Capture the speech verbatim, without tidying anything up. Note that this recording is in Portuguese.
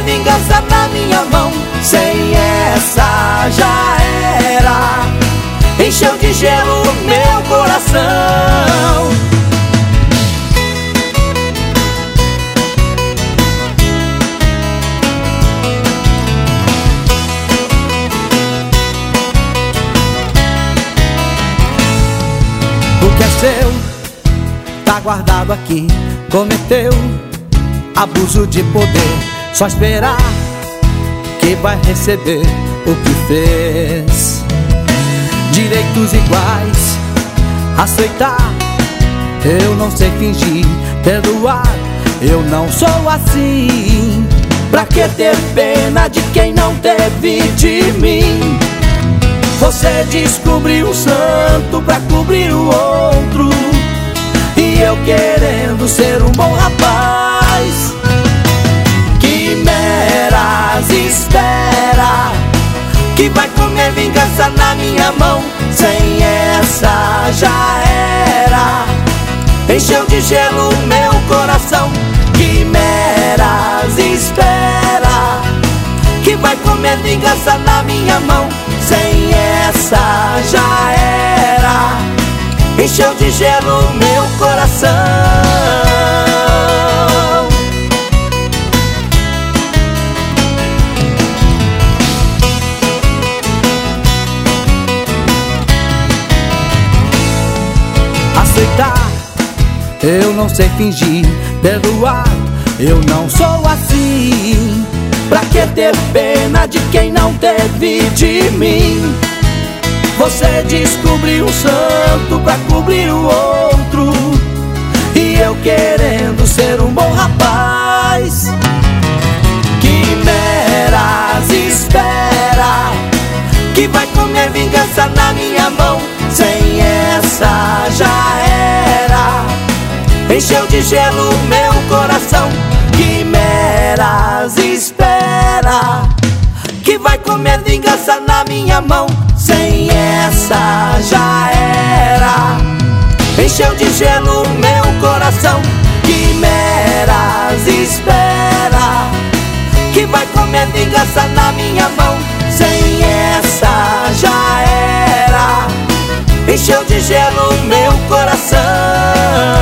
vingança na minha mão. Sem essa já era. Encheu de gelo o meu coração. O que é seu tá guardado aqui. Cometeu abuso de poder. Só esperar que vai receber o que fez. Direitos iguais, aceitar. Eu não sei fingir, perdoar. Eu não sou assim. Pra que ter pena de quem não teve de mim? Você descobriu um santo pra cobrir o outro, e eu querendo ser um bom rapaz. Quimeras, espera, que vai comer vingança na minha mão. Sem essa já era. Encheu de gelo o meu coração. Quimeras, espera, que vai comer vingança na minha mão. Sem essa já era. Encheu de gelo o meu coração. Aceitar, eu não sei fingir, perdoar, eu não sou assim. Pra que ter pena de quem não teve de mim? Você descobriu um santo pra cobrir o outro, e eu querendo ser um bom rapaz. Quimeras, espera, que vai comer vingança na minha mão. Sem essa já era. Encheu de gelo o meu coração. Quimeras, espera, que vai comer vingança na minha mão. Sem essa já era. Encheu de gelo o meu coração. Quimeras, espera, que vai comer vingança na minha mão. Sem essa já era. Encheu de gelo o meu coração.